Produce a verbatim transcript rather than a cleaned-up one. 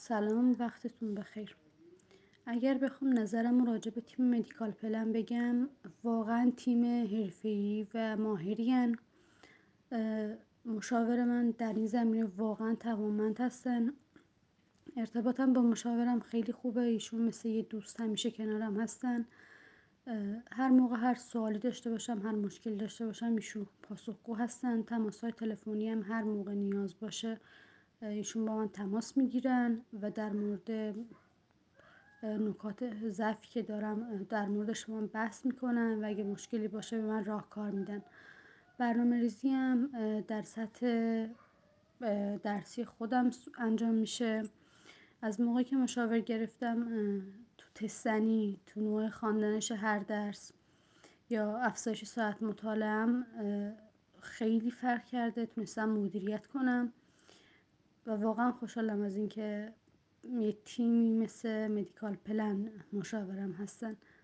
سلام، وقتتون بخیر. اگر بخوام نظرم رو راجع به تیم مدیکال پلن بگم، واقعا تیم حرفه‌ای و ماهرین. مشاور من در این زمینه واقعا توانمند هستن. ارتباطم با مشاورم خیلی خوبه، ایشون مثل یه دوست همیشه کنارم هستن. هر موقع هر سوالی داشته باشم، هر مشکلی داشته باشم، ایشون پاسخگو هستن. تماس‌های تلفنی هم هر موقع نیاز باشه ایشون با من تماس میگیرن و در مورد نکات ضعفی که دارم در موردش با من بحث میکنن و اگه مشکلی باشه به من راهکار میدن. برنامه ریزی هم در سطح درسی خودم انجام میشه. از موقعی که مشاور گرفتم تو تستنی، تو نوع خواندنش هر درس یا افزایش ساعت مطالعه‌ام خیلی فرق کرده، تونستم مدیریت کنم و واقعا خوشحالم از اینکه یه تیمی مثل مدیکال پلن مشاورم هستن.